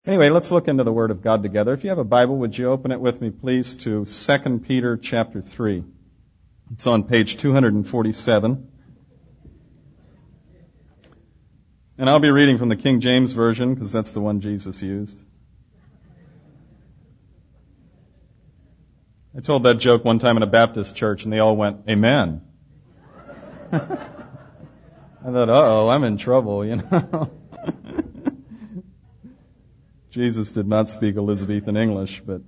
Anyway, let's look into the Word of God together. If you have a Bible, would you open it with me, please, to 2 Peter chapter 3. It's on page 247. And I'll be reading from the King James Version, because that's the one Jesus used. I told that joke one time in a Baptist church, and they all went, "Amen." I thought, uh-oh, I'm in trouble, you know. Jesus did not speak Elizabethan English, but...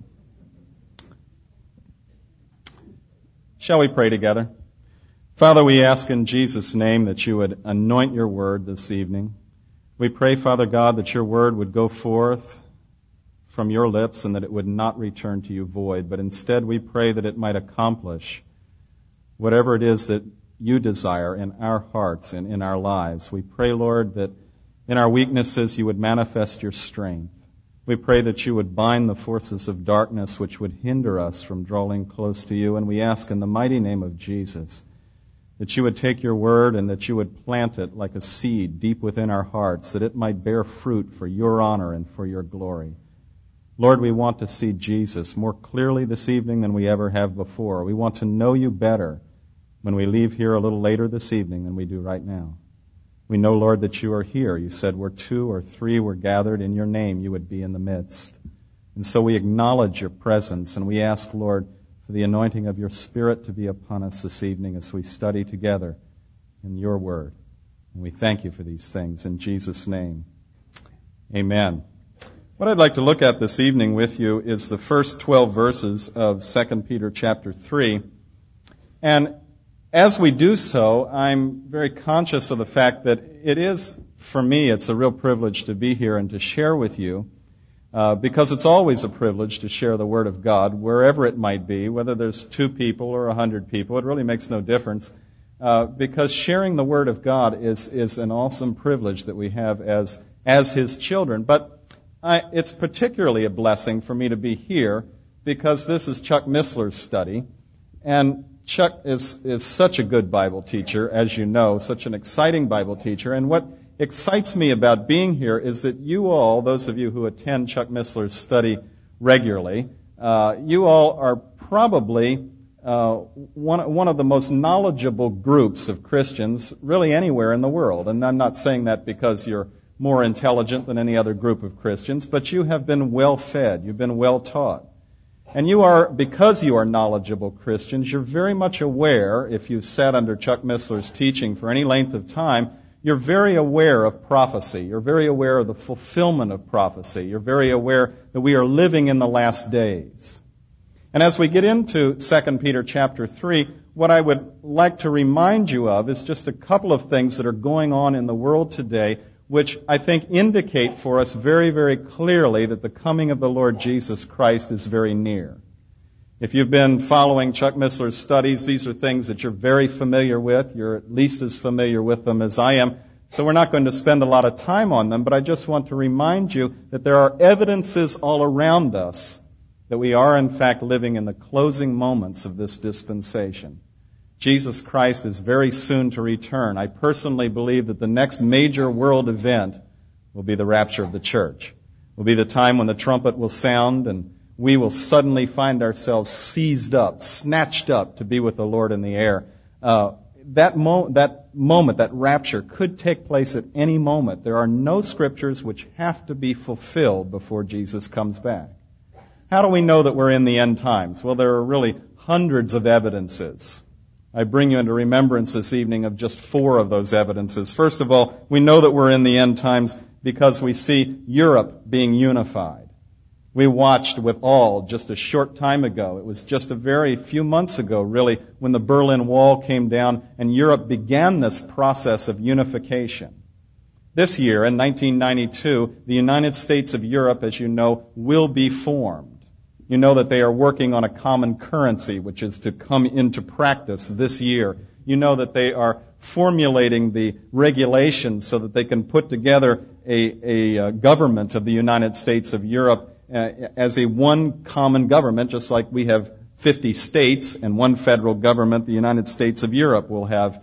Shall we pray together? Father, we ask in Jesus' name that you would anoint your word this evening. We pray, Father God, that your word would go forth from your lips and that it would not return to you void, but instead we pray that it might accomplish whatever it is that you desire in our hearts and in our lives. We pray, Lord, that in our weaknesses you would manifest your strength. We pray that you would bind the forces of darkness which would hinder us from drawing close to you, and we ask in the mighty name of Jesus that you would take your word and that you would plant it like a seed deep within our hearts, that it might bear fruit for your honor and for your glory. Lord, we want to see Jesus more clearly this evening than we ever have before. We want to know you better when we leave here a little later this evening than we do right now. We know, Lord, that you are here. You said where 2 or 3 were gathered in your name, you would be in the midst. And so we acknowledge your presence, and we ask, Lord, for the anointing of your Spirit to be upon us this evening as we study together in your word. And we thank you for these things in Jesus' name. Amen. What I'd like to look at this evening with you is the first 12 verses of 2 Peter chapter 3. And as we do so, I'm very conscious of the fact that it is, for me, it's a real privilege to be here and to share with you, because it's always a privilege to share the Word of God, wherever it might be, whether there's 2 people or 100 people, it really makes no difference, because sharing the Word of God is an awesome privilege that we have as His children. But it's particularly a blessing for me to be here, because this is Chuck Missler's study, and Chuck is such a good Bible teacher, as you know, such an exciting Bible teacher. And what excites me about being here is that you all, those of you who attend Chuck Missler's study regularly, you all are probably one of the most knowledgeable groups of Christians really anywhere in the world. And I'm not saying that because you're more intelligent than any other group of Christians, but you have been well fed, you've been well taught. And because you are knowledgeable Christians, you're very much aware, if you've sat under Chuck Missler's teaching for any length of time, you're very aware of prophecy. You're very aware of the fulfillment of prophecy. You're very aware that we are living in the last days. And as we get into 2 Peter chapter 3, what I would like to remind you of is just a couple of things that are going on in the world today, which I think indicate for us very, very clearly that the coming of the Lord Jesus Christ is very near. If you've been following Chuck Missler's studies, these are things that you're very familiar with. You're at least as familiar with them as I am. So we're not going to spend a lot of time on them, but I just want to remind you that there are evidences all around us that we are in fact living in the closing moments of this dispensation. Jesus Christ is very soon to return. I personally believe that the next major world event will be the rapture of the church. It will be the time when the trumpet will sound and we will suddenly find ourselves seized up, snatched up to be with the Lord in the air. That moment, that rapture, could take place at any moment. There are no scriptures which have to be fulfilled before Jesus comes back. How do we know that we're in the end times? Well, there are really hundreds of evidences. I bring you into remembrance this evening of just 4 of those evidences. First of all, we know that we're in the end times because we see Europe being unified. We watched with awe just a short time ago. It was just a very few months ago, really, when the Berlin Wall came down and Europe began this process of unification. This year, in 1992, the United States of Europe, as you know, will be formed. You know that they are working on a common currency, which is to come into practice this year. You know that they are formulating the regulations so that they can put together a government of the United States of Europe as a one common government, just like we have 50 states and one federal government. The United States of Europe will have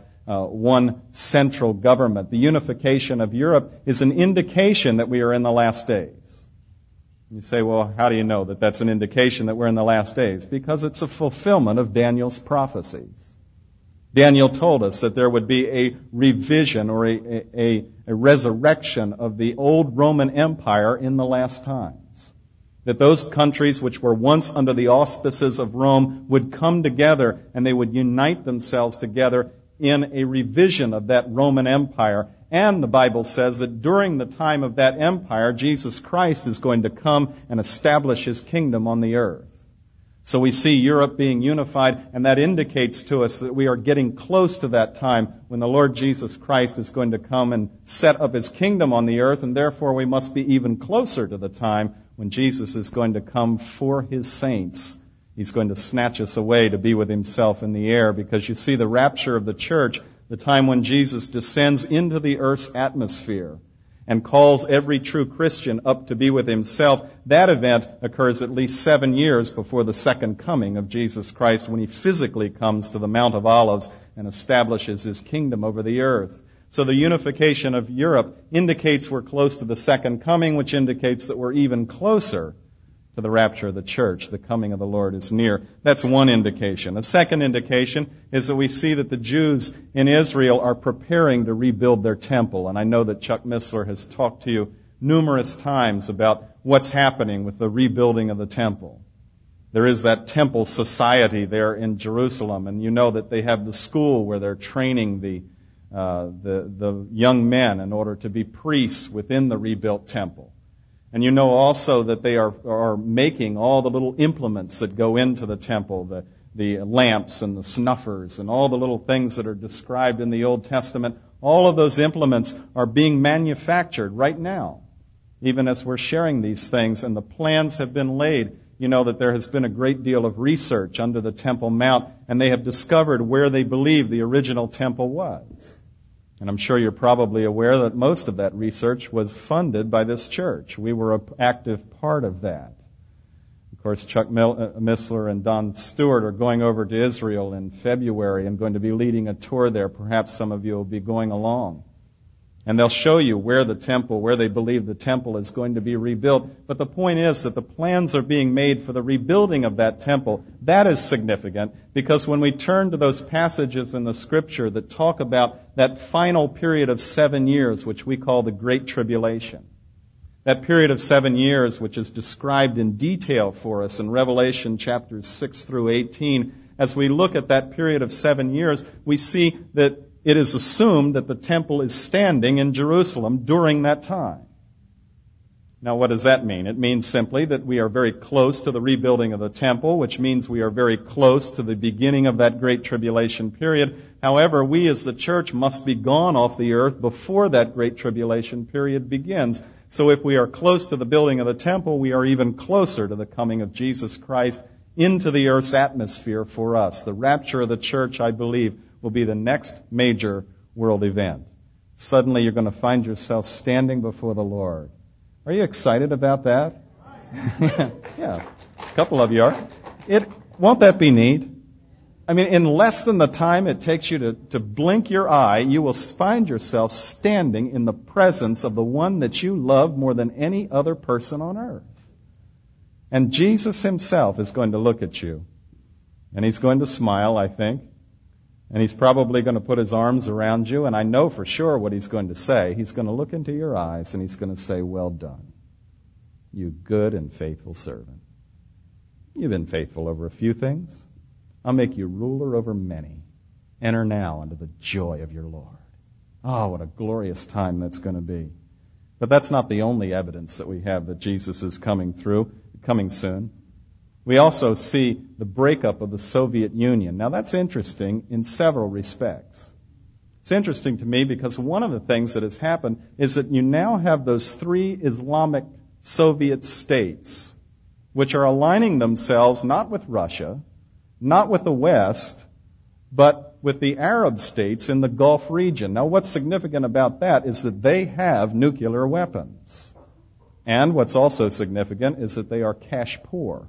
one central government. The unification of Europe is an indication that we are in the last days. You say, well, how do you know that that's an indication that we're in the last days? Because it's a fulfillment of Daniel's prophecies. Daniel told us that there would be a revision or a resurrection of the old Roman Empire in the last times. That those countries which were once under the auspices of Rome would come together and they would unite themselves together in a revision of that Roman Empire. And the Bible says that during the time of that empire, Jesus Christ is going to come and establish His kingdom on the earth. So we see Europe being unified, and that indicates to us that we are getting close to that time when the Lord Jesus Christ is going to come and set up His kingdom on the earth, and therefore we must be even closer to the time when Jesus is going to come for His saints. He's going to snatch us away to be with Himself in the air, because you see the rapture of the church, the time when Jesus descends into the earth's atmosphere and calls every true Christian up to be with Himself. That event occurs at least 7 years before the second coming of Jesus Christ, when He physically comes to the Mount of Olives and establishes His kingdom over the earth. So the unification of Europe indicates we're close to the second coming, which indicates that we're even closer to the rapture of the church. The coming of the Lord is near. That's one indication. A second indication is that we see that the Jews in Israel are preparing to rebuild their temple. And I know that Chuck Missler has talked to you numerous times about what's happening with the rebuilding of the temple. There is that temple society there in Jerusalem, and you know that they have the school where they're training the young men in order to be priests within the rebuilt temple. And you know also that they are making all the little implements that go into the temple, the lamps and the snuffers and all the little things that are described in the Old Testament. All of those implements are being manufactured right now, even as we're sharing these things, and the plans have been laid. You know that there has been a great deal of research under the Temple Mount, and they have discovered where they believe the original temple was. And I'm sure you're probably aware that most of that research was funded by this church. We were an active part of that. Of course, Chuck Missler and Don Stewart are going over to Israel in February and going to be leading a tour there. Perhaps some of you will be going along. And they'll show you where they believe the temple is going to be rebuilt. But the point is that the plans are being made for the rebuilding of that temple. That is significant, because when we turn to those passages in the Scripture that talk about that final period of 7 years, which we call the Great Tribulation, that period of 7 years which is described in detail for us in Revelation chapters 6 through 18, as we look at that period of 7 years, we see that it is assumed that the temple is standing in Jerusalem during that time. Now, what does that mean? It means simply that we are very close to the rebuilding of the temple, which means we are very close to the beginning of that Great Tribulation period. However, we as the church must be gone off the earth before that Great Tribulation period begins. So if we are close to the building of the temple, we are even closer to the coming of Jesus Christ into the earth's atmosphere for us. The rapture of the church, I believe, will be the next major world event. Suddenly you're going to find yourself standing before the Lord. Are you excited about that? Yeah, a couple of you are. Won't that be neat? I mean, in less than the time it takes you to blink your eye, you will find yourself standing in the presence of the one that you love more than any other person on earth. And Jesus Himself is going to look at you. And He's going to smile, I think. And He's probably going to put His arms around you, and I know for sure what He's going to say. He's going to look into your eyes, and He's going to say, "Well done, you good and faithful servant. You've been faithful over a few things. I'll make you ruler over many. Enter now into the joy of your Lord." Oh, what a glorious time that's going to be. But that's not the only evidence that we have that Jesus is coming soon. We also see the breakup of the Soviet Union. Now, that's interesting in several respects. It's interesting to me because one of the things that has happened is that you now have those 3 Islamic Soviet states which are aligning themselves not with Russia, not with the West, but with the Arab states in the Gulf region. Now, what's significant about that is that they have nuclear weapons. And what's also significant is that they are cash poor.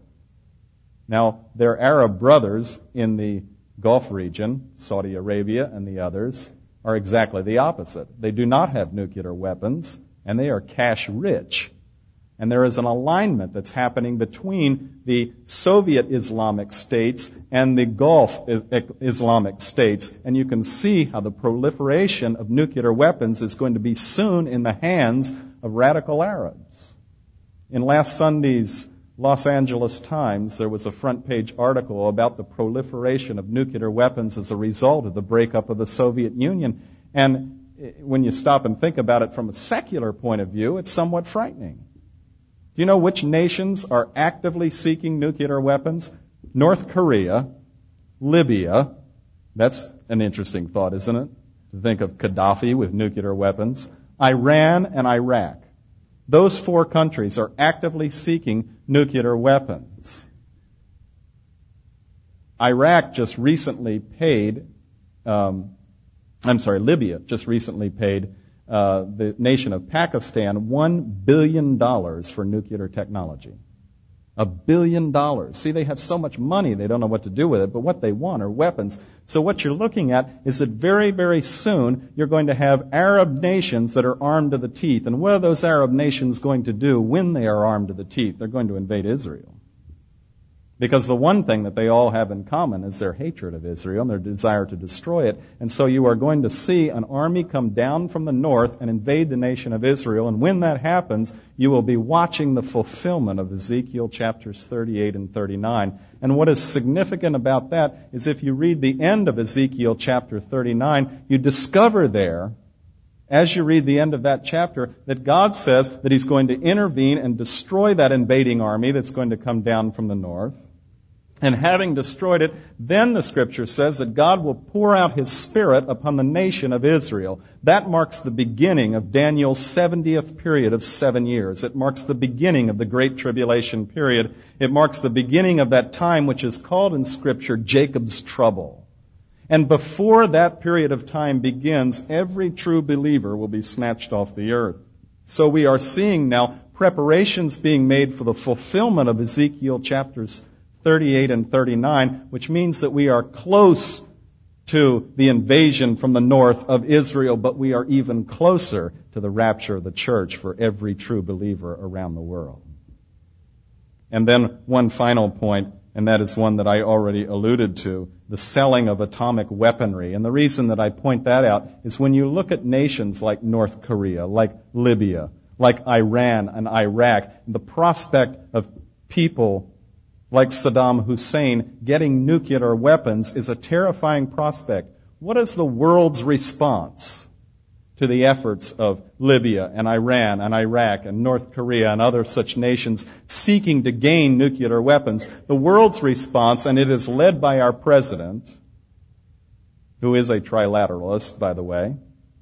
Now, their Arab brothers in the Gulf region, Saudi Arabia and the others, are exactly the opposite. They do not have nuclear weapons, and they are cash rich. And there is an alignment that's happening between the Soviet Islamic states and the Gulf Islamic states. And you can see how the proliferation of nuclear weapons is going to be soon in the hands of radical Arabs. In last Sunday's Los Angeles Times, there was a front page article about the proliferation of nuclear weapons as a result of the breakup of the Soviet Union. And when you stop and think about it from a secular point of view, it's somewhat frightening. Do you know which nations are actively seeking nuclear weapons? North Korea, Libya. That's an interesting thought, isn't it? To think of Gaddafi with nuclear weapons. Iran and Iraq. Those four countries are actively seeking nuclear weapons. Libya just recently paid the nation of Pakistan $1 billion for nuclear technology. $1 billion. See, they have so much money, they don't know what to do with it, but what they want are weapons. So what you're looking at is that very, very soon you're going to have Arab nations that are armed to the teeth. And what are those Arab nations going to do when they are armed to the teeth? They're going to invade Israel. Because the one thing that they all have in common is their hatred of Israel and their desire to destroy it. And so you are going to see an army come down from the north and invade the nation of Israel. And when that happens, you will be watching the fulfillment of Ezekiel chapters 38 and 39. And what is significant about that is if you read the end of Ezekiel chapter 39, you discover there, as you read the end of that chapter, that God says that He's going to intervene and destroy that invading army that's going to come down from the north. And having destroyed it, then the Scripture says that God will pour out His Spirit upon the nation of Israel. That marks the beginning of Daniel's 70th period of 7 years. It marks the beginning of the Great Tribulation period. It marks the beginning of that time which is called in Scripture Jacob's trouble. And before that period of time begins, every true believer will be snatched off the earth. So we are seeing now preparations being made for the fulfillment of Ezekiel chapters 38 and 39, which means that we are close to the invasion from the north of Israel, but we are even closer to the rapture of the church for every true believer around the world. And then one final point, and that is one that I already alluded to, the selling of atomic weaponry. And the reason that I point that out is when you look at nations like North Korea, like Libya, like Iran and Iraq, the prospect of people like Saddam Hussein getting nuclear weapons is a terrifying prospect. What is the world's response to the efforts of Libya and Iran and Iraq and North Korea and other such nations seeking to gain nuclear weapons? The world's response, and it is led by our president, who is a trilateralist, by the way,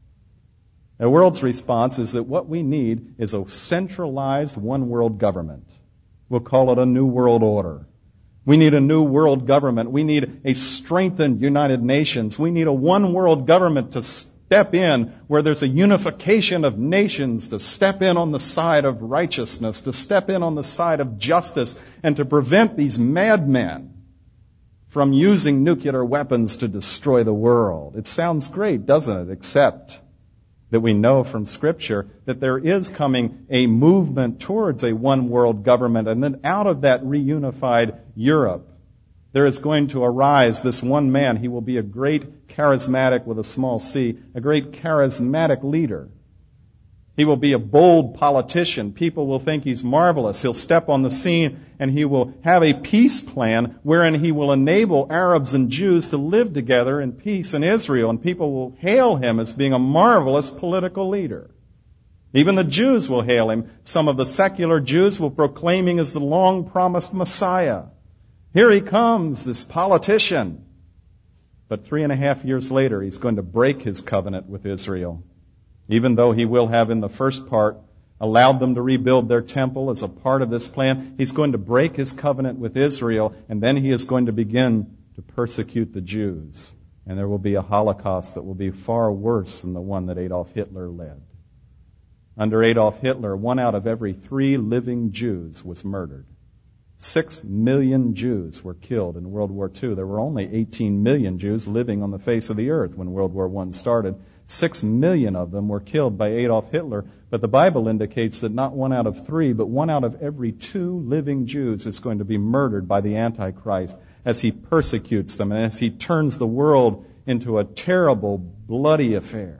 the world's response is that what we need is a centralized one world government. We'll call it a new world order. We need a new world government. We need a strengthened United Nations. We need a one world government to step in where there's a unification of nations, to step in on the side of righteousness, to step in on the side of justice, and to prevent these madmen from using nuclear weapons to destroy the world. It sounds great, doesn't it? Except that we know from Scripture that there is coming a movement towards a one world government, and then out of that reunified Europe, there is going to arise this one man. He will be a great charismatic with a small c, a great charismatic leader. He will be a bold politician. People will think he's marvelous. He'll step on the scene and he will have a peace plan wherein he will enable Arabs and Jews to live together in peace in Israel. And people will hail him as being a marvelous political leader. Even the Jews will hail him. Some of the secular Jews will proclaim him as the long-promised Messiah. Here he comes, this politician. But 3.5 years later, he's going to break his covenant with Israel. Even though he will have in the first part allowed them to rebuild their temple as a part of this plan, he's going to break his covenant with Israel, and then he is going to begin to persecute the Jews. And there will be a Holocaust that will be far worse than the one that Adolf Hitler led. Under Adolf Hitler, 1 out of every 3 living Jews was murdered. 6 million Jews were killed in World War II. There were only 18 million Jews living on the face of the earth when World War I started. 6 million of them were killed by Adolf Hitler, but the Bible indicates that not 1 out of 3, but 1 out of every 2 living Jews is going to be murdered by the Antichrist as he persecutes them and as he turns the world into a terrible, bloody affair.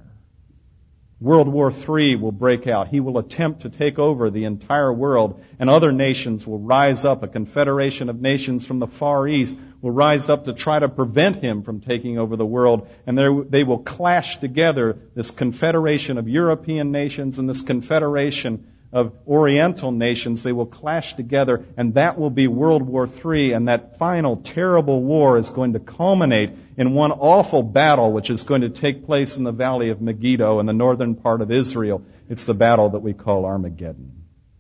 World War III will break out. He will attempt to take over the entire world, and other nations will rise up. A confederation of nations from the Far East will rise up to try to prevent him from taking over the world, and they will clash together, this confederation of European nations and this confederation of Oriental nations. They will clash together, and that will be World War III, and that final terrible war is going to culminate in one awful battle which is going to take place in the valley of Megiddo in the northern part of Israel. It's the battle that we call Armageddon.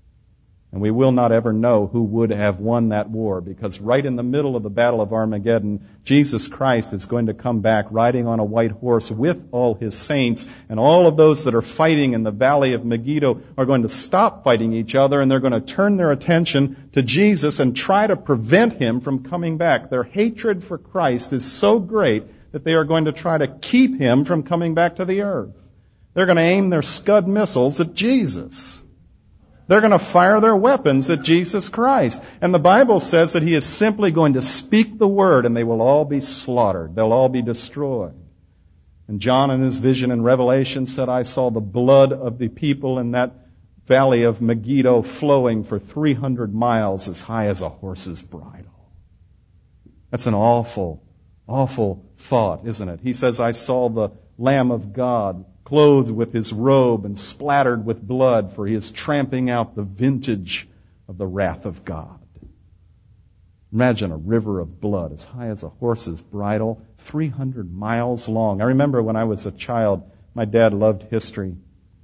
And we will not ever know who would have won that war, because right in the middle of the battle of Armageddon, Jesus Christ is going to come back riding on a white horse with all his saints, and all of those that are fighting in the valley of Megiddo are going to stop fighting each other, and they're going to turn their attention to Jesus and try to prevent him from coming back. Their hatred for Christ is so great that they are going to try to keep him from coming back to the earth. They're going to aim their Scud missiles at Jesus. They're going to fire their weapons at Jesus Christ. And the Bible says that he is simply going to speak the word and they will all be slaughtered. They'll all be destroyed. And John in his vision in Revelation said, I saw the blood of the people in that valley of Megiddo flowing for 300 miles as high as a horse's bridle. That's an awful, awful thought, isn't it? He says, I saw the Lamb of God clothed with his robe and splattered with blood, for he is tramping out the vintage of the wrath of God. Imagine a river of blood as high as a horse's bridle, 300 miles long. I remember when I was a child, my dad loved history.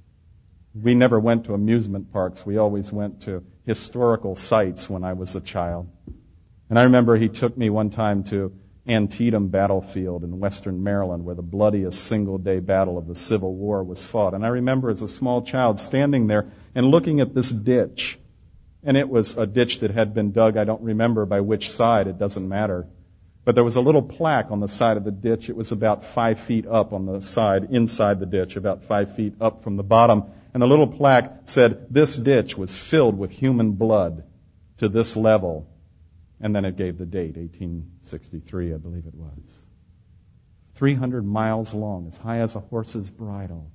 We never went to amusement parks. We always went to historical sites when I was a child. And I remember he took me one time to Antietam battlefield in western Maryland, where the bloodiest single-day battle of the Civil War was fought. And I remember as a small child standing there and looking at this ditch. And it was a ditch that had been dug. I don't remember by which side. It doesn't matter. But there was a little plaque on the side of the ditch. It was about 5 feet up on the side, inside the ditch, about 5 feet up from the bottom. And the little plaque said, this ditch was filled with human blood to this level. And then it gave the date, 1863, I believe it was. 300 miles long, as high as a horse's bridle.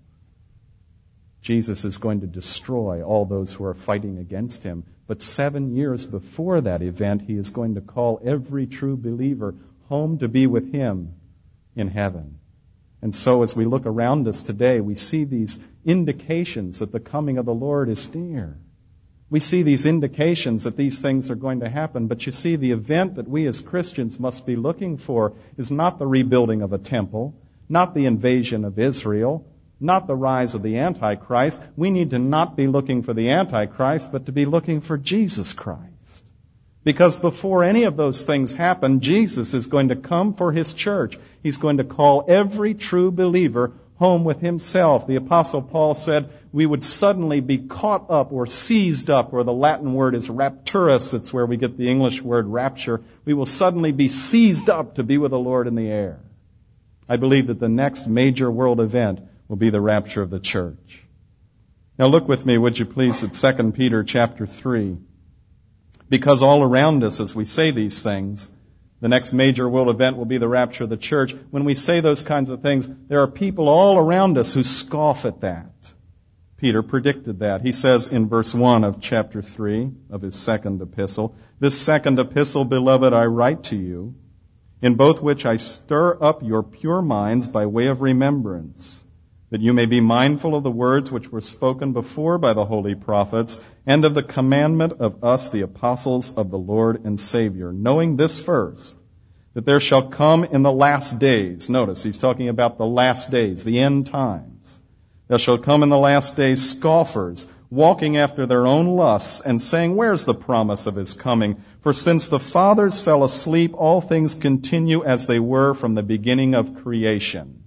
Jesus is going to destroy all those who are fighting against him. But 7 years before that event, he is going to call every true believer home to be with him in heaven. And so as we look around us today, we see these indications that the coming of the Lord is near. We see these indications that these things are going to happen. But you see, the event that we as Christians must be looking for is not the rebuilding of a temple, not the invasion of Israel, not the rise of the Antichrist. We need to not be looking for the Antichrist, but to be looking for Jesus Christ. Because before any of those things happen, Jesus is going to come for his church. He's going to call every true believer home with himself. The Apostle Paul said we would suddenly be caught up or seized up, or the Latin word is rapturus. It's where we get the English word rapture. We will suddenly be seized up to be with the Lord in the air. I believe that the next major world event will be the rapture of the church. Now look with me, would you please, at 2 Peter chapter 3. Because all around us, as we say these things, the next major world event will be the rapture of the church. When we say those kinds of things, there are people all around us who scoff at that. Peter predicted that. He says in verse 1 of chapter 3 of his second epistle, this second epistle, beloved, I write to you, in both which I stir up your pure minds by way of remembrance, that you may be mindful of the words which were spoken before by the holy prophets, and of the commandment of us, the apostles of the Lord and Savior, knowing this first, that there shall come in the last days, notice, he's talking about the last days, the end times, there shall come in the last days scoffers, walking after their own lusts, and saying, where's the promise of his coming? For since the fathers fell asleep, all things continue as they were from the beginning of creation.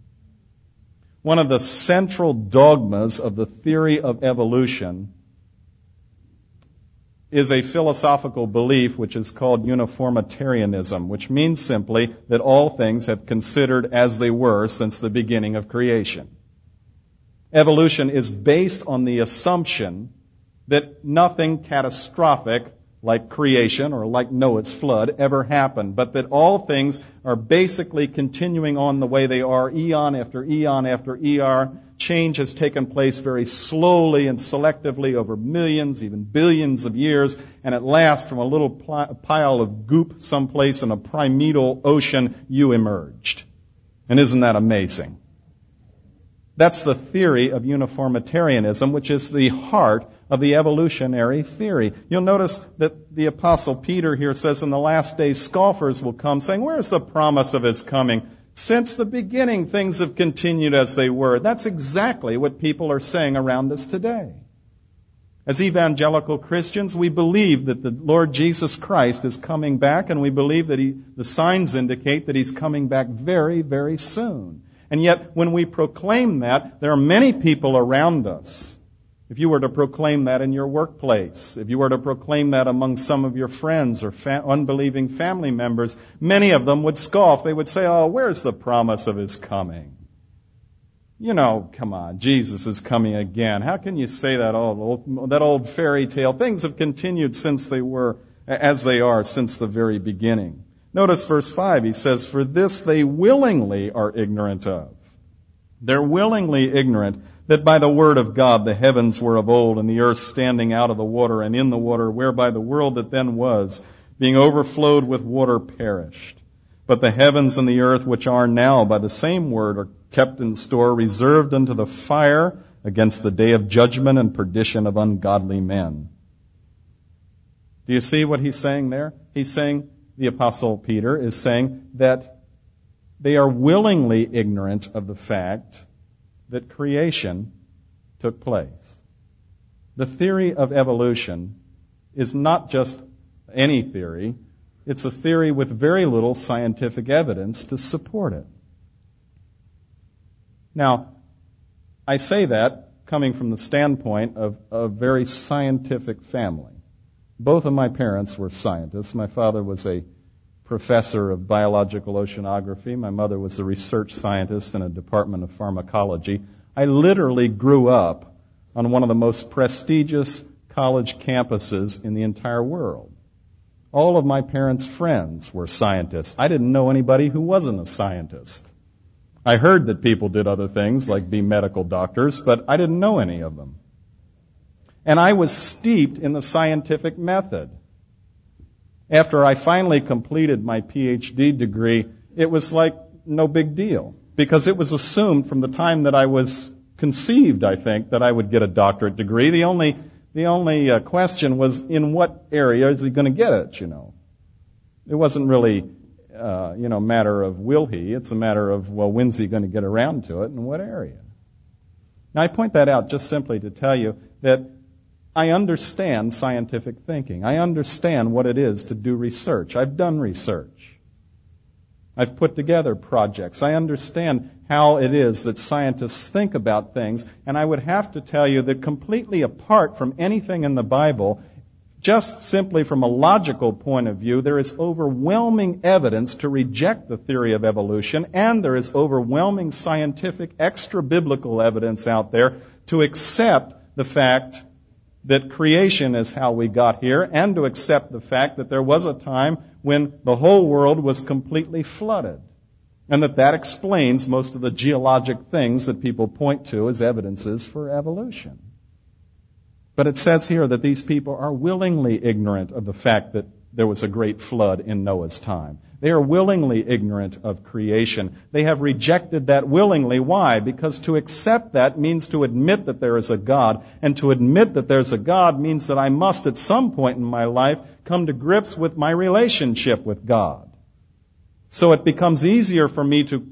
One of the central dogmas of the theory of evolution is a philosophical belief which is called uniformitarianism, which means simply that all things have considered as they were since the beginning of creation. Evolution is based on the assumption that nothing catastrophic like creation or like Noah's flood ever happened, but that all things are basically continuing on the way they are, eon after eon after eon. Change has taken place very slowly and selectively over millions, even billions of years, and at last, from a little pile of goop someplace in a primeval ocean, you emerged. And isn't that amazing? That's the theory of uniformitarianism, which is the heart of the evolutionary theory. You'll notice that the Apostle Peter here says in the last days scoffers will come saying, where's the promise of his coming? Since the beginning, things have continued as they were. That's exactly what people are saying around us today. As evangelical Christians, we believe that the Lord Jesus Christ is coming back, and we believe that the signs indicate that He's coming back very, very soon. And yet, when we proclaim that, there are many people around us. If you were to proclaim that in your workplace, if you were to proclaim that among some of your friends or unbelieving family members, many of them would scoff. They would say, oh, where's the promise of His coming? You know, come on, Jesus is coming again. How can you say that old fairy tale? Things have continued since they were, as they are, since the very beginning. Notice verse 5, he says, for this they willingly are ignorant of. They're willingly ignorant that by the word of God the heavens were of old, and the earth standing out of the water and in the water, whereby the world that then was, being overflowed with water, perished. But the heavens and the earth which are now by the same word are kept in store, reserved unto the fire against the day of judgment and perdition of ungodly men. Do you see what he's saying there? He's saying, the Apostle Peter is saying that they are willingly ignorant of the fact that creation took place. The theory of evolution is not just any theory. It's a theory with very little scientific evidence to support it. Now, I say that coming from the standpoint of a very scientific family. Both of my parents were scientists. My father was a professor of biological oceanography. My mother was a research scientist in a department of pharmacology. I literally grew up on one of the most prestigious college campuses in the entire world. All of my parents' friends were scientists. I didn't know anybody who wasn't a scientist. I heard that people did other things, like be medical doctors, but I didn't know any of them. And I was steeped in the scientific method. After I finally completed my PhD degree, it was like no big deal, because it was assumed from the time that I was conceived, I think, that I would get a doctorate degree. The only question was, in what area is he going to get it, you know? It wasn't really, a matter of will he. It's a matter of, well, when's he going to get around to it and what area? Now, I point that out just simply to tell you that I understand scientific thinking. I understand what it is to do research. I've done research. I've put together projects. I understand how it is that scientists think about things, and I would have to tell you that completely apart from anything in the Bible, just simply from a logical point of view, there is overwhelming evidence to reject the theory of evolution, and there is overwhelming scientific extra-biblical evidence out there to accept the fact that creation is how we got here, and to accept the fact that there was a time when the whole world was completely flooded, and that explains most of the geologic things that people point to as evidences for evolution. But it says here that these people are willingly ignorant of the fact that there was a great flood in Noah's time. They are willingly ignorant of creation. They have rejected that willingly. Why? Because to accept that means to admit that there is a God. And to admit that there's a God means that I must at some point in my life come to grips with my relationship with God. So it becomes easier for me to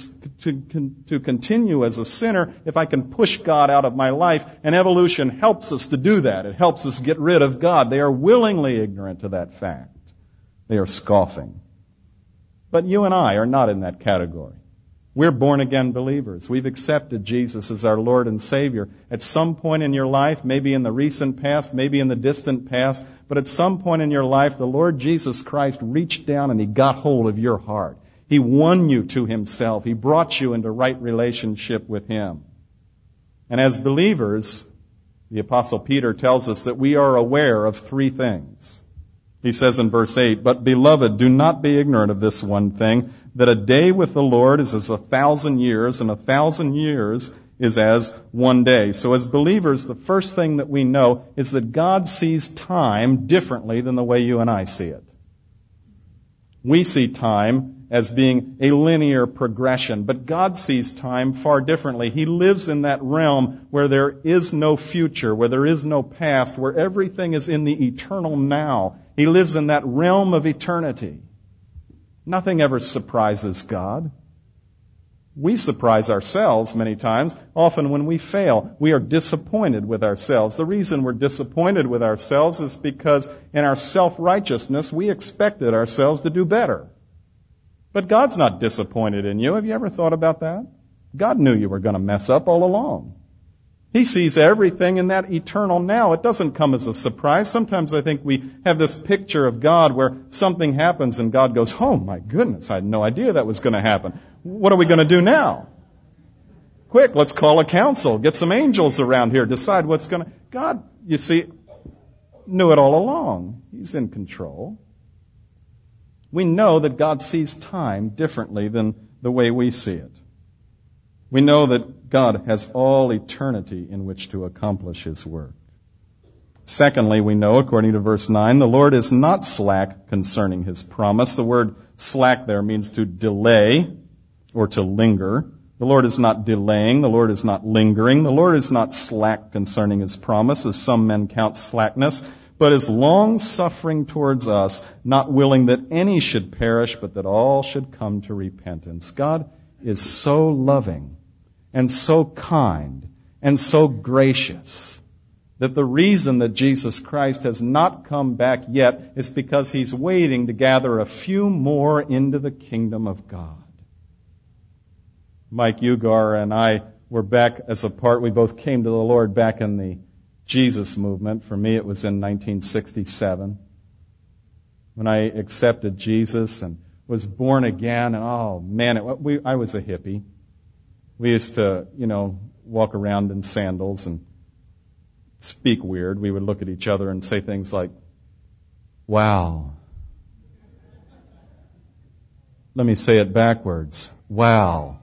continue as a sinner if I can push God out of my life. And evolution helps us to do that. It helps us get rid of God. They are willingly ignorant of that fact. They are scoffing. But you and I are not in that category. We're born-again believers. We've accepted Jesus as our Lord and Savior. At some point in your life, maybe in the recent past, maybe in the distant past, but at some point in your life, the Lord Jesus Christ reached down and He got hold of your heart. He won you to Himself. He brought you into right relationship with Him. And as believers, the Apostle Peter tells us that we are aware of three things. He says in verse 8, "But beloved, do not be ignorant of this one thing, that a day with the Lord is as 1,000 years, and 1,000 years is as one day." So as believers, the first thing that we know is that God sees time differently than the way you and I see it. We see time as being a linear progression, but God sees time far differently. He lives in that realm where there is no future, where there is no past, where everything is in the eternal now. He lives in that realm of eternity. Nothing ever surprises God. We surprise ourselves many times, often when we fail. We are disappointed with ourselves. The reason we're disappointed with ourselves is because in our self-righteousness, we expected ourselves to do better. But God's not disappointed in you. Have you ever thought about that? God knew you were going to mess up all along. He sees everything in that eternal now. It doesn't come as a surprise. Sometimes I think we have this picture of God where something happens and God goes, "Oh my goodness, I had no idea that was going to happen. What are we going to do now? Quick, let's call a council. Get some angels around here. Decide what's going to..." God, you see, knew it all along. He's in control. We know that God sees time differently than the way we see it. We know that God has all eternity in which to accomplish His work. Secondly, we know, according to verse 9, the Lord is not slack concerning His promise. The word slack there means to delay or to linger. The Lord is not delaying. The Lord is not lingering. The Lord is not slack concerning His promise, as some men count slackness, but is long-suffering towards us, not willing that any should perish, but that all should come to repentance. God is so loving and so kind and so gracious that the reason that Jesus Christ has not come back yet is because He's waiting to gather a few more into the kingdom of God. Mike Ugar and I were back as a part. We both came to the Lord back in the Jesus movement. For me, it was in 1967 when I accepted Jesus and was born again. And oh man, I was a hippie. We used to, walk around in sandals and speak weird. We would look at each other and say things like, "Wow." Let me say it backwards. Wow.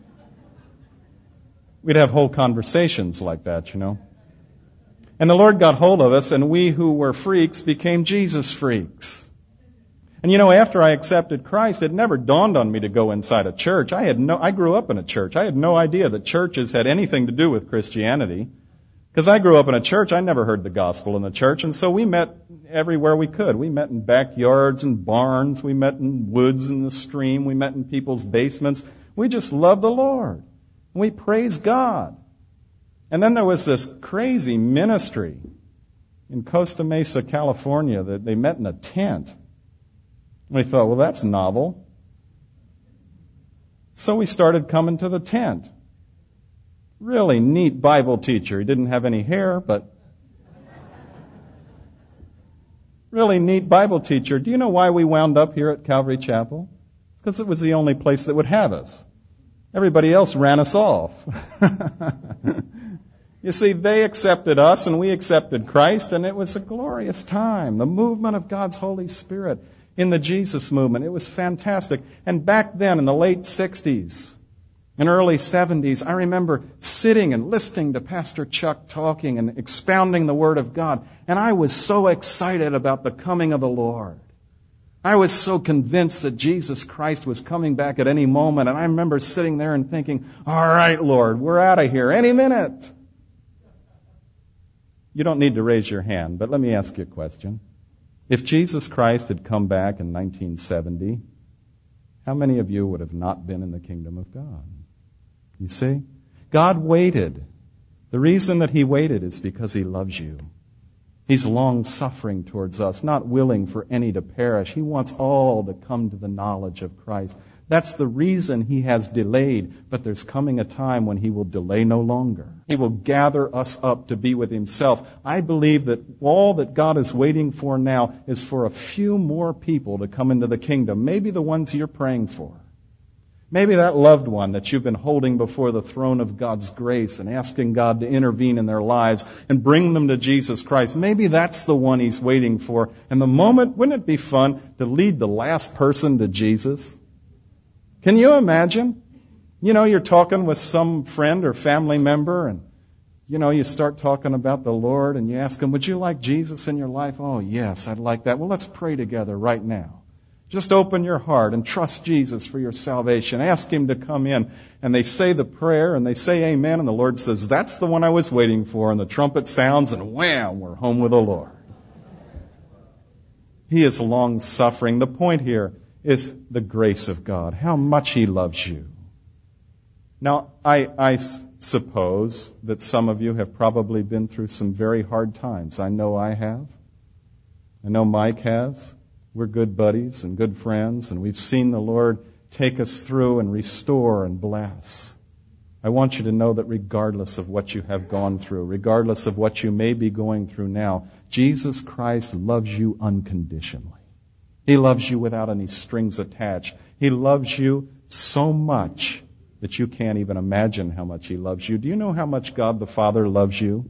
We'd have whole conversations like that, And the Lord got hold of us, and we who were freaks became Jesus freaks. And after I accepted Christ, it never dawned on me to go inside a church. I grew up in a church. I had no idea that churches had anything to do with Christianity. Because I grew up in a church, I never heard the gospel in the church, and so we met everywhere we could. We met in backyards and barns. We met in woods and the stream. We met in people's basements. We just loved the Lord. We praised God. And then there was this crazy ministry in Costa Mesa, California, that they met in a tent. We thought, well, that's novel. So we started coming to the tent. Really neat Bible teacher. He didn't have any hair, but really neat Bible teacher. Do you know why we wound up here at Calvary Chapel? It's because it was the only place that would have us. Everybody else ran us off. You see, they accepted us and we accepted Christ, and it was a glorious time. The movement of God's Holy Spirit in the Jesus movement. It was fantastic. And back then, in the late 60s and early 70s, I remember sitting and listening to Pastor Chuck talking and expounding the Word of God. And I was so excited about the coming of the Lord. I was so convinced that Jesus Christ was coming back at any moment. And I remember sitting there and thinking, all right, Lord, we're out of here any minute. You don't need to raise your hand, but let me ask you a question. If Jesus Christ had come back in 1970, how many of you would have not been in the kingdom of God? You see? God waited. The reason that He waited is because He loves you. He's long-suffering towards us, not willing for any to perish. He wants all to come to the knowledge of Christ. That's the reason He has delayed, but there's coming a time when He will delay no longer. He will gather us up to be with Himself. I believe that all that God is waiting for now is for a few more people to come into the kingdom, maybe the ones you're praying for. Maybe that loved one that you've been holding before the throne of God's grace and asking God to intervene in their lives and bring them to Jesus Christ. Maybe that's the one He's waiting for. And the moment, wouldn't it be fun to lead the last person to Jesus? Can you imagine? You know, you're talking with some friend or family member and, you know, you start talking about the Lord and you ask them, would you like Jesus in your life? Oh, yes, I'd like that. Well, let's pray together right now. Just open your heart and trust Jesus for your salvation. Ask Him to come in. And they say the prayer and they say amen. And the Lord says, that's the one I was waiting for. And the trumpet sounds and wham, we're home with the Lord. He is long suffering. The point here is the grace of God. How much He loves you. Now, I suppose that some of you have probably been through some very hard times. I know I have. I know Mike has. We're good buddies and good friends, and we've seen the Lord take us through and restore and bless. I want you to know that regardless of what you have gone through, regardless of what you may be going through now, Jesus Christ loves you unconditionally. He loves you without any strings attached. He loves you so much that you can't even imagine how much He loves you. Do you know how much God the Father loves you?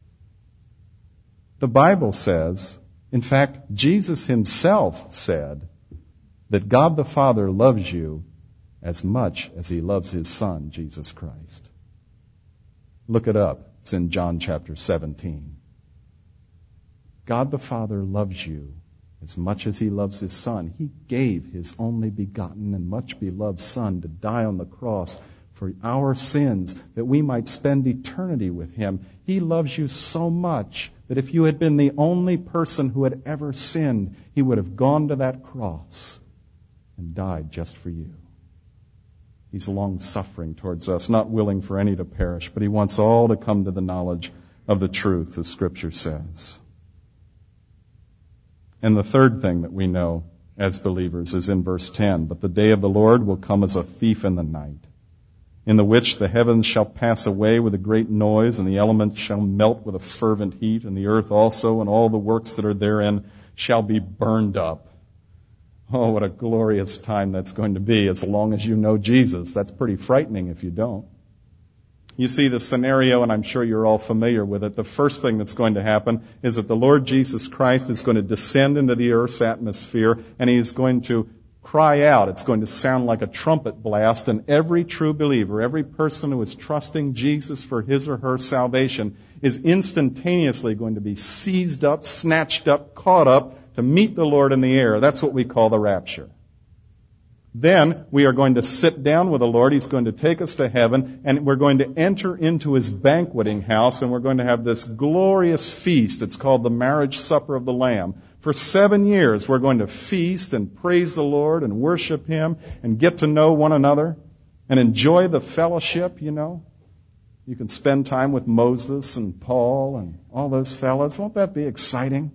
The Bible says, in fact, Jesus Himself said that God the Father loves you as much as He loves His Son, Jesus Christ. Look it up. It's in John chapter 17. God the Father loves you as much as He loves His Son. He gave His only begotten and much beloved Son to die on the cross for our sins, that we might spend eternity with Him. He loves you so much that if you had been the only person who had ever sinned, He would have gone to that cross and died just for you. He's long-suffering towards us, not willing for any to perish, but He wants all to come to the knowledge of the truth, as Scripture says. And the third thing that we know as believers is in verse 10. But the day of the Lord will come as a thief in the night, in the which the heavens shall pass away with a great noise, and the elements shall melt with a fervent heat, and the earth also and all the works that are therein shall be burned up. Oh, what a glorious time that's going to be as long as you know Jesus. That's pretty frightening if you don't. You see the scenario, and I'm sure you're all familiar with it. The first thing that's going to happen is that the Lord Jesus Christ is going to descend into the earth's atmosphere, and He's going to cry out. It's going to sound like a trumpet blast, and every true believer, every person who is trusting Jesus for his or her salvation is instantaneously going to be seized up, snatched up, caught up to meet the Lord in the air. That's what we call the rapture. Then we are going to sit down with the Lord. He's going to take us to heaven, and we're going to enter into His banqueting house, and we're going to have this glorious feast. It's called the marriage supper of the Lamb. For 7 years, we're going to feast and praise the Lord and worship Him and get to know one another and enjoy the fellowship, you know. You can spend time with Moses and Paul and all those fellas. Won't that be exciting?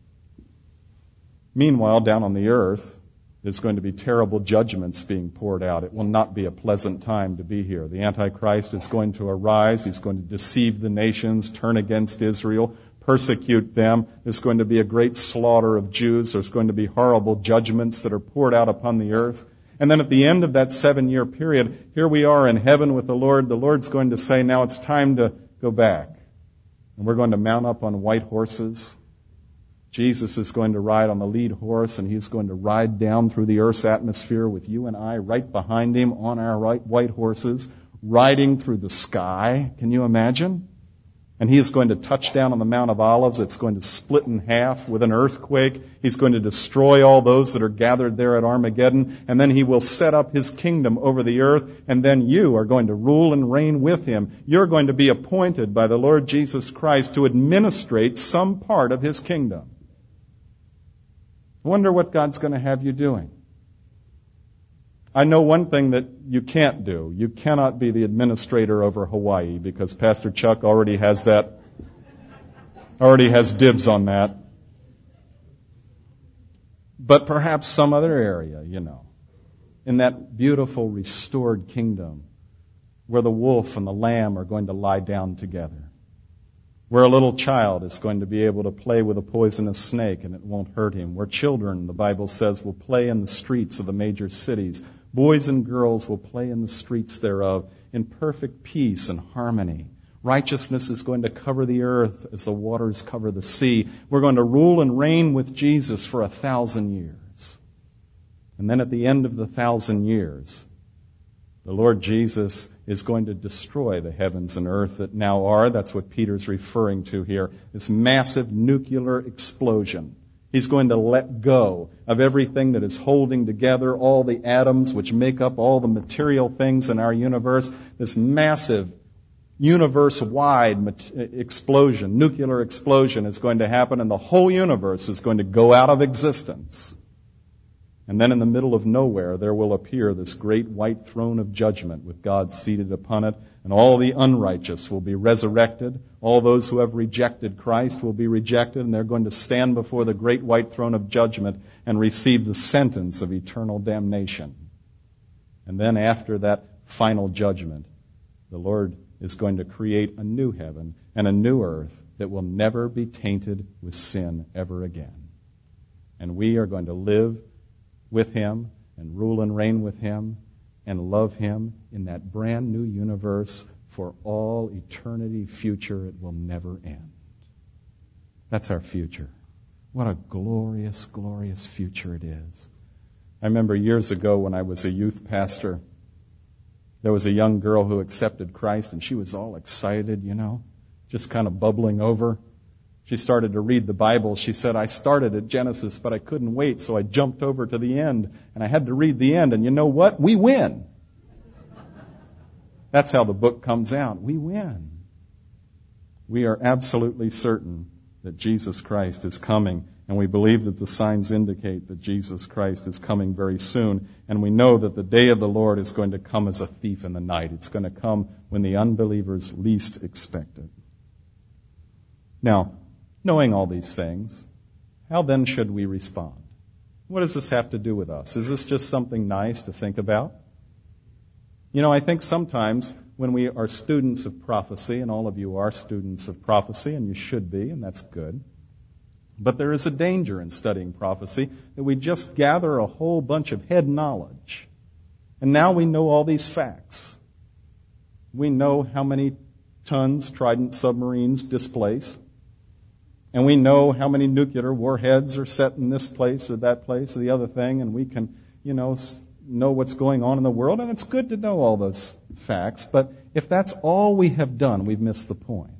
Meanwhile, down on the earth, there's going to be terrible judgments being poured out. It will not be a pleasant time to be here. The Antichrist is going to arise. He's going to deceive the nations, turn against Israel, persecute them. There's going to be a great slaughter of Jews. There's going to be horrible judgments that are poured out upon the earth. And then at the end of that 7-year period, here we are in heaven with the Lord. The Lord's going to say, now it's time to go back. And we're going to mount up on white horses. Jesus is going to ride on the lead horse, and He's going to ride down through the earth's atmosphere with you and I right behind Him on our white horses, riding through the sky. Can you imagine? And He is going to touch down on the Mount of Olives. It's going to split in half with an earthquake. He's going to destroy all those that are gathered there at Armageddon. And then He will set up His kingdom over the earth. And then you are going to rule and reign with Him. You're going to be appointed by the Lord Jesus Christ to administrate some part of His kingdom. I wonder what God's going to have you doing. I know one thing that you can't do. You cannot be the administrator over Hawaii, because Pastor Chuck already has dibs on that. But perhaps some other area, you know, in that beautiful restored kingdom where the wolf and the lamb are going to lie down together, where a little child is going to be able to play with a poisonous snake and it won't hurt him, where children, the Bible says, will play in the streets of the major cities. Boys and girls will play in the streets thereof in perfect peace and harmony. Righteousness is going to cover the earth as the waters cover the sea. We're going to rule and reign with Jesus for 1,000 years. And then at the end of the 1,000 years, the Lord Jesus is going to destroy the heavens and earth that now are. That's what Peter's referring to here. This massive nuclear explosion. He's going to let go of everything that is holding together all the atoms which make up all the material things in our universe. This massive universe-wide explosion, nuclear explosion is going to happen, and the whole universe is going to go out of existence. And then in the middle of nowhere, there will appear this great white throne of judgment with God seated upon it, and all the unrighteous will be resurrected. All those who have rejected Christ will be rejected, and they're going to stand before the great white throne of judgment and receive the sentence of eternal damnation. And then after that final judgment, the Lord is going to create a new heaven and a new earth that will never be tainted with sin ever again. And we are going to live with Him and rule and reign with Him and love Him in that brand new universe for all eternity future. It will never end. That's our future. What a glorious, glorious future it is. I remember years ago when I was a youth pastor, there was a young girl who accepted Christ, and she was all excited, just kind of bubbling over. She started to read the Bible. She said, I started at Genesis, but I couldn't wait, so I jumped over to the end, and I had to read the end, and you know what? We win. That's how the book comes out. We win. We are absolutely certain that Jesus Christ is coming, and we believe that the signs indicate that Jesus Christ is coming very soon, and we know that the day of the Lord is going to come as a thief in the night. It's going to come when the unbelievers least expect it. Now, knowing all these things, how then should we respond? What does this have to do with us? Is this just something nice to think about? I think sometimes when we are students of prophecy, and all of you are students of prophecy, and you should be, and that's good, but there is a danger in studying prophecy that we just gather a whole bunch of head knowledge. And now we know all these facts. We know how many tons Trident submarines displace. And we know how many nuclear warheads are set in this place or that place or the other thing, and we can, know what's going on in the world, and it's good to know all those facts, but if that's all we have done, we've missed the point.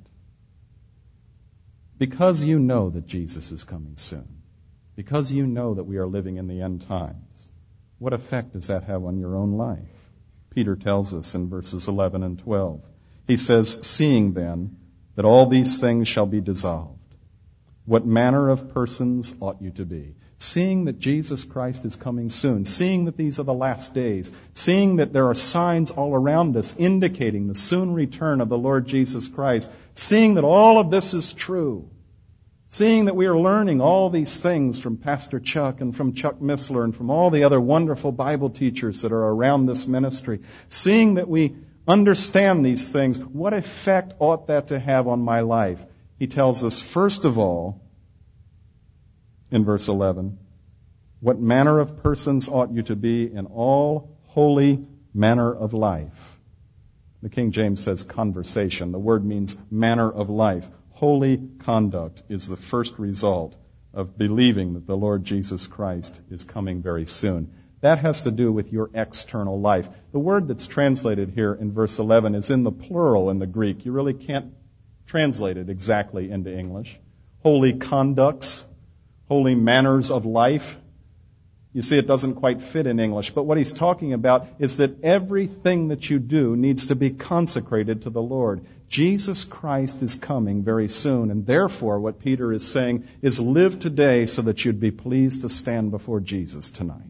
Because you know that Jesus is coming soon, because you know that we are living in the end times, what effect does that have on your own life? Peter tells us in verses 11 and 12. He says, seeing then that all these things shall be dissolved, what manner of persons ought you to be? Seeing that Jesus Christ is coming soon, seeing that these are the last days, seeing that there are signs all around us indicating the soon return of the Lord Jesus Christ, seeing that all of this is true, seeing that we are learning all these things from Pastor Chuck and from Chuck Missler and from all the other wonderful Bible teachers that are around this ministry, seeing that we understand these things, what effect ought that to have on my life? He tells us, first of all, in verse 11, what manner of persons ought you to be in all holy manner of life? The King James says conversation. The word means manner of life. Holy conduct is the first result of believing that the Lord Jesus Christ is coming very soon. That has to do with your external life. The word that's translated here in verse 11 is in the plural in the Greek. You really can't translate it exactly into English. Holy conducts, holy manners of life. You see, it doesn't quite fit in English. But what he's talking about is that everything that you do needs to be consecrated to the Lord. Jesus Christ is coming very soon. And therefore, what Peter is saying is live today so that you'd be pleased to stand before Jesus tonight.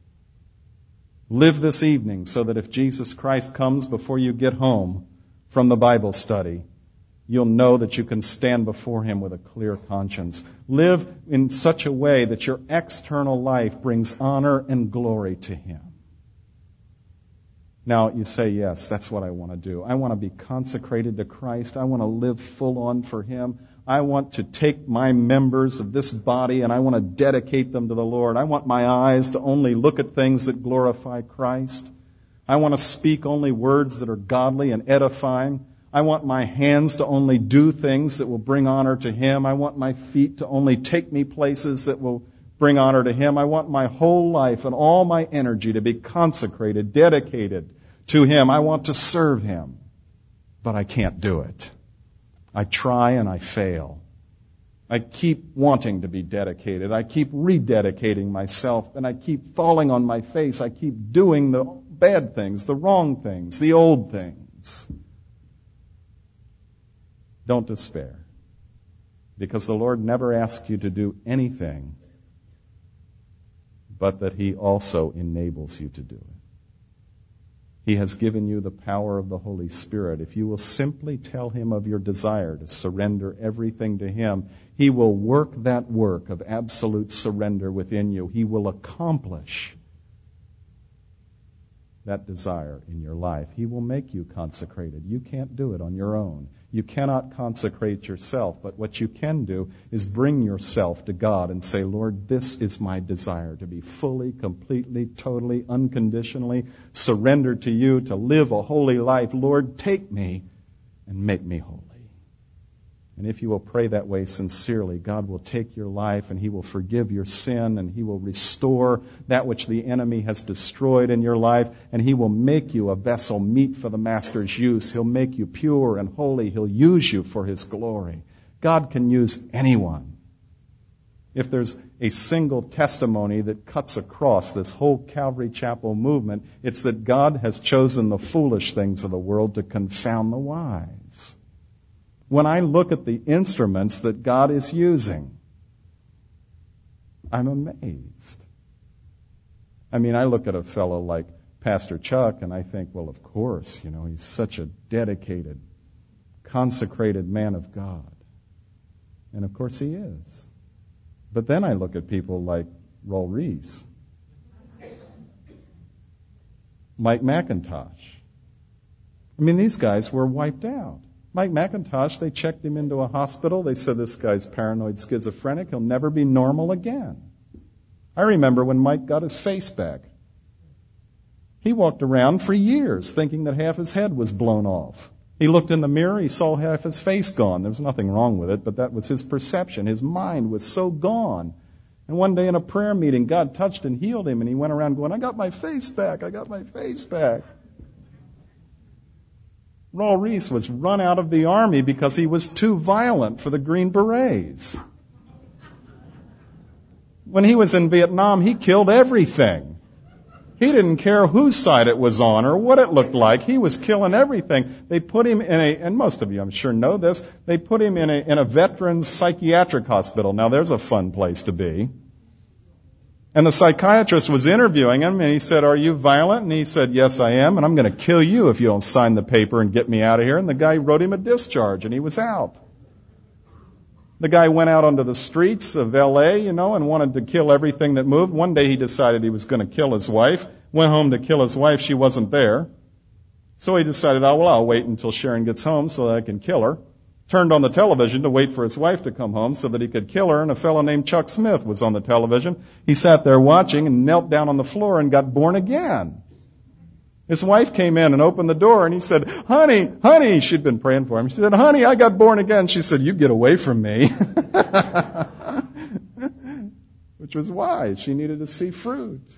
Live this evening so that if Jesus Christ comes before you get home from the Bible study, you'll know that you can stand before Him with a clear conscience. Live in such a way that your external life brings honor and glory to Him. Now, you say, yes, that's what I want to do. I want to be consecrated to Christ. I want to live full on for Him. I want to take my members of this body and I want to dedicate them to the Lord. I want my eyes to only look at things that glorify Christ. I want to speak only words that are godly and edifying. I want my hands to only do things that will bring honor to Him. I want my feet to only take me places that will bring honor to Him. I want my whole life and all my energy to be consecrated, dedicated to Him. I want to serve Him, but I can't do it. I try and I fail. I keep wanting to be dedicated. I keep rededicating myself, and I keep falling on my face. I keep doing the bad things, the wrong things, the old things. Don't despair, because the Lord never asks you to do anything but that He also enables you to do it. He has given you the power of the Holy Spirit. If you will simply tell Him of your desire to surrender everything to Him, He will work that work of absolute surrender within you. He will accomplish that desire in your life. He will make you consecrated. You can't do it on your own. You cannot consecrate yourself, but what you can do is bring yourself to God and say, Lord, this is my desire, to be fully, completely, totally, unconditionally surrendered to You, to live a holy life. Lord, take me and make me holy. And if you will pray that way sincerely, God will take your life and He will forgive your sin and He will restore that which the enemy has destroyed in your life, and He will make you a vessel meet for the Master's use. He'll make you pure and holy. He'll use you for His glory. God can use anyone. If there's a single testimony that cuts across this whole Calvary Chapel movement, it's that God has chosen the foolish things of the world to confound the wise. When I look at the instruments that God is using, I'm amazed. I mean, I look at a fellow like Pastor Chuck and I think, well, of course, he's such a dedicated, consecrated man of God. And of course he is. But then I look at people like Raul Reese, Mike McIntosh. I mean, these guys were wiped out. Mike McIntosh, they checked him into a hospital. They said, this guy's paranoid schizophrenic. He'll never be normal again. I remember when Mike got his face back. He walked around for years thinking that half his head was blown off. He looked in the mirror, he saw half his face gone. There was nothing wrong with it, but that was his perception. His mind was so gone. And one day in a prayer meeting, God touched and healed him, and he went around going, I got my face back, I got my face back. Raul Reese was run out of the army because he was too violent for the Green Berets. When he was in Vietnam, he killed everything. He didn't care whose side it was on or what it looked like. He was killing everything. They put him in and most of you I'm sure know this, they put him in a veterans psychiatric hospital. Now there's a fun place to be. And the psychiatrist was interviewing him, and he said, are you violent? And he said, yes, I am, and I'm going to kill you if you don't sign the paper and get me out of here. And the guy wrote him a discharge, and he was out. The guy went out onto the streets of L.A., and wanted to kill everything that moved. One day he decided he was going to kill his wife. Went home to kill his wife. She wasn't there. So he decided, I'll wait until Sharon gets home so that I can kill her. Turned on the television to wait for his wife to come home so that he could kill her, and a fellow named Chuck Smith was on the television. He sat there watching and knelt down on the floor and got born again. His wife came in and opened the door, and he said, honey, she'd been praying for him. She said, honey, I got born again. She said, you get away from me. Which was wise. She needed to see fruit.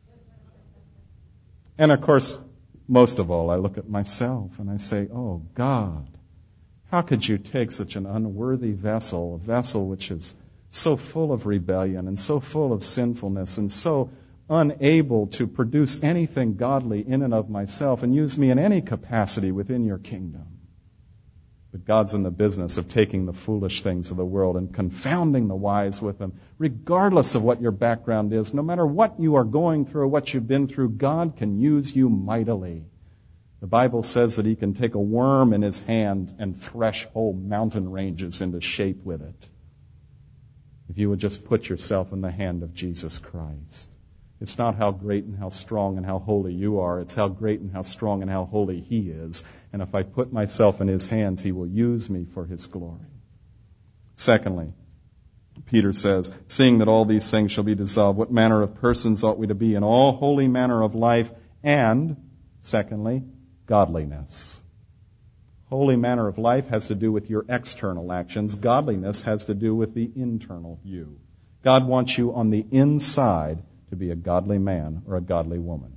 And of course, most of all, I look at myself and I say, oh God, how could you take such an unworthy vessel, a vessel which is so full of rebellion and so full of sinfulness and so unable to produce anything godly in and of myself, and use me in any capacity within your kingdom? But God's in the business of taking the foolish things of the world and confounding the wise with them. Regardless of what your background is, no matter what you are going through or what you've been through, God can use you mightily. The Bible says that He can take a worm in His hand and thresh whole mountain ranges into shape with it. If you would just put yourself in the hand of Jesus Christ. It's not how great and how strong and how holy you are. It's how great and how strong and how holy He is. And if I put myself in His hands, He will use me for His glory. Secondly, Peter says, seeing that all these things shall be dissolved, what manner of persons ought we to be in all holy manner of life? And, secondly, godliness. Holy manner of life has to do with your external actions. Godliness has to do with the internal you. God wants you on the inside to be a godly man or a godly woman.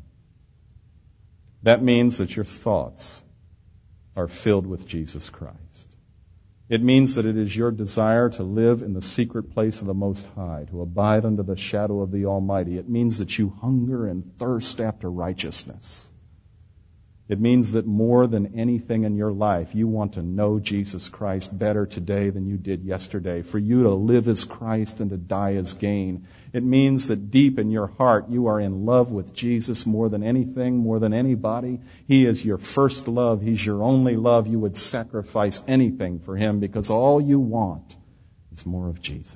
That means that your thoughts are filled with Jesus Christ. It means that it is your desire to live in the secret place of the Most High, to abide under the shadow of the Almighty. It means that you hunger and thirst after righteousness. It means that more than anything in your life, you want to know Jesus Christ better today than you did yesterday. For you to live as Christ and to die as gain. It means that deep in your heart, you are in love with Jesus more than anything, more than anybody. He is your first love. He's your only love. You would sacrifice anything for Him because all you want is more of Jesus.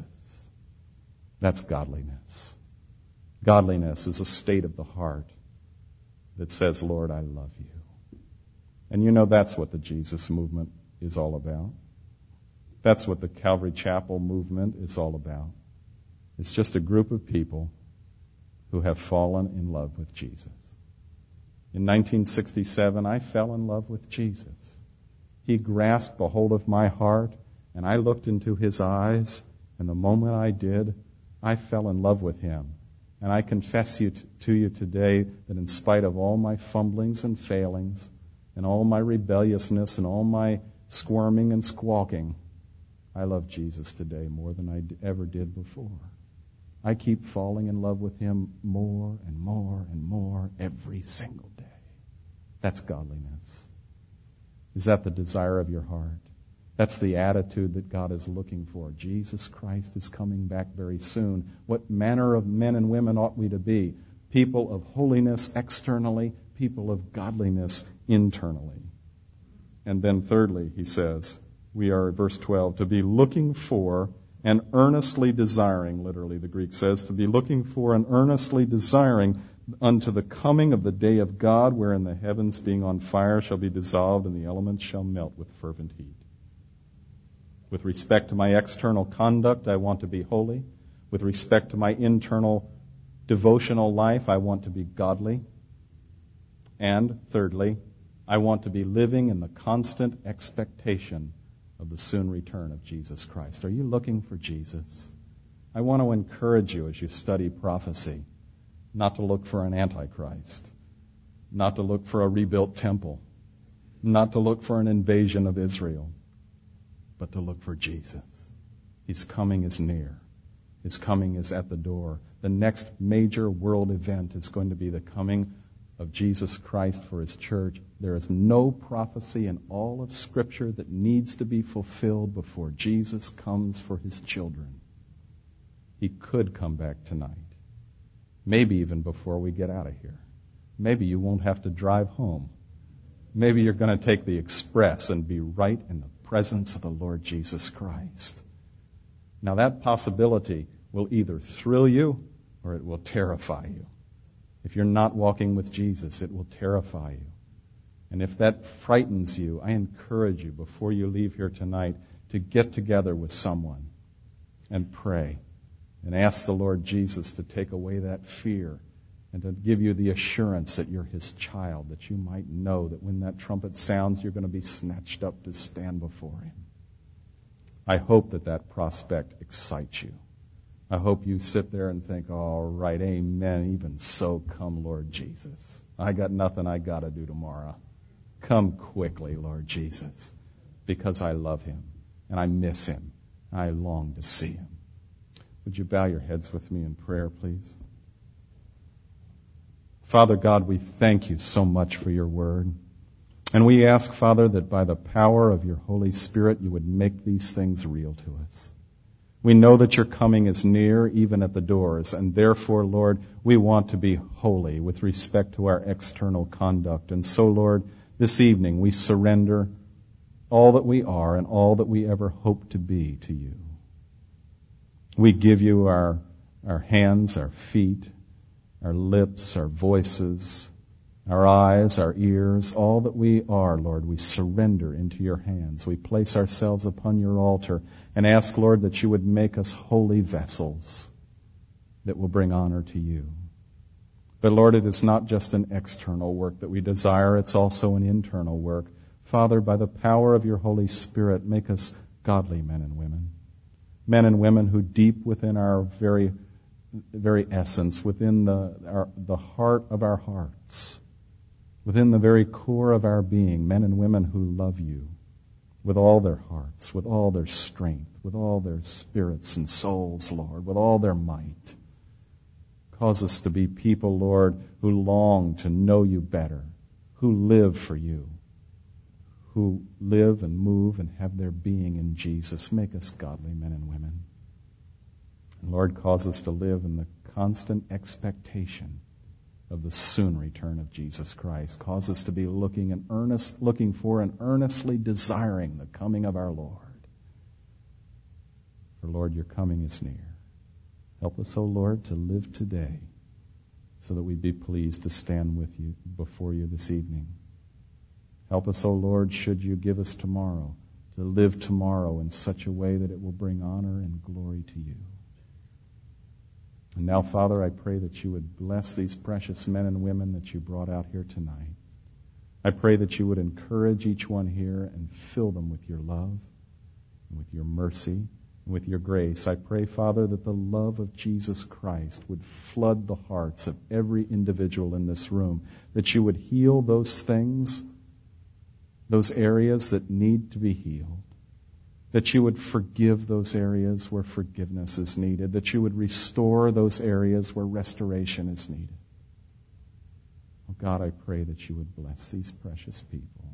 That's godliness. Godliness is a state of the heart that says, Lord, I love you. And you know that's what the Jesus movement is all about. That's what the Calvary Chapel movement is all about. It's just a group of people who have fallen in love with Jesus. In 1967, I fell in love with Jesus. He grasped a hold of my heart, and I looked into His eyes, and the moment I did, I fell in love with Him. And I confess to you today that in spite of all my fumblings and failings, and all my rebelliousness and all my squirming and squawking, I love Jesus today more than I ever did before. I keep falling in love with Him more and more and more every single day. That's godliness. Is that the desire of your heart? That's the attitude that God is looking for. Jesus Christ is coming back very soon. What manner of men and women ought we to be? People of holiness externally, people of godliness internally. And then thirdly, he says, we are, verse 12, to be looking for and earnestly desiring, literally the Greek says, to be looking for and earnestly desiring unto the coming of the day of God, wherein the heavens being on fire shall be dissolved and the elements shall melt with fervent heat. With respect to my external conduct, I want to be holy. With respect to my internal devotional life, I want to be godly. And thirdly, I want to be living in the constant expectation of the soon return of Jesus Christ. Are you looking for Jesus? I want to encourage you as you study prophecy not to look for an antichrist, not to look for a rebuilt temple, not to look for an invasion of Israel, but to look for Jesus. His coming is near. His coming is at the door. The next major world event is going to be the coming of Jesus Christ for His church. There is no prophecy in all of Scripture that needs to be fulfilled before Jesus comes for His children. He could come back tonight. Maybe even before we get out of here. Maybe you won't have to drive home. Maybe you're going to take the express and be right in the presence of the Lord Jesus Christ. Now that possibility will either thrill you or it will terrify you. If you're not walking with Jesus, it will terrify you. And if that frightens you, I encourage you before you leave here tonight to get together with someone and pray and ask the Lord Jesus to take away that fear and to give you the assurance that you're His child, that you might know that when that trumpet sounds, you're going to be snatched up to stand before Him. I hope that that prospect excites you. I hope you sit there and think, all right, amen, even so, come, Lord Jesus. I got nothing I got to do tomorrow. Come quickly, Lord Jesus, because I love Him and I miss Him. I long to see Him. Would you bow your heads with me in prayer, please? Father God, we thank You so much for Your word. And we ask, Father, that by the power of Your Holy Spirit, You would make these things real to us. We know that Your coming is near, even at the doors, and therefore, Lord, we want to be holy with respect to our external conduct. And so, Lord, this evening we surrender all that we are and all that we ever hope to be to You. We give You our hands, our feet, our lips, our voices, our eyes, our ears, all that we are, Lord, we surrender into your hands. We place ourselves upon your altar and ask, Lord, that you would make us holy vessels that will bring honor to you. But Lord, it is not just an external work that we desire, it's also an internal work. Father, by the power of your Holy Spirit, make us godly men and women who deep within our very essence, within the heart of our hearts, within the very core of our being, men and women who love you with all their hearts, with all their strength, with all their spirits and souls, Lord, with all their might. Cause us to be people, Lord, who long to know you better, who live for you, who live and move and have their being in Jesus. Make us godly men and women. And Lord, cause us to live in the constant expectation of the soon return of Jesus Christ. Cause us to be looking for and earnestly desiring the coming of our Lord. For Lord, your coming is near. Help us, O Lord, to live today so that we be pleased to stand with you before you this evening. Help us, O Lord, should you give us tomorrow, to live tomorrow in such a way that it will bring honor and glory to you. And now, Father, I pray that you would bless these precious men and women that you brought out here tonight. I pray that you would encourage each one here and fill them with your love, and with your mercy, and with your grace. I pray, Father, that the love of Jesus Christ would flood the hearts of every individual in this room, that you would heal those things, those areas that need to be healed, that you would forgive those areas where forgiveness is needed, that you would restore those areas where restoration is needed. Oh God, I pray that you would bless these precious people.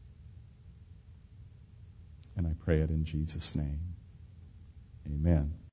And I pray it in Jesus' name. Amen.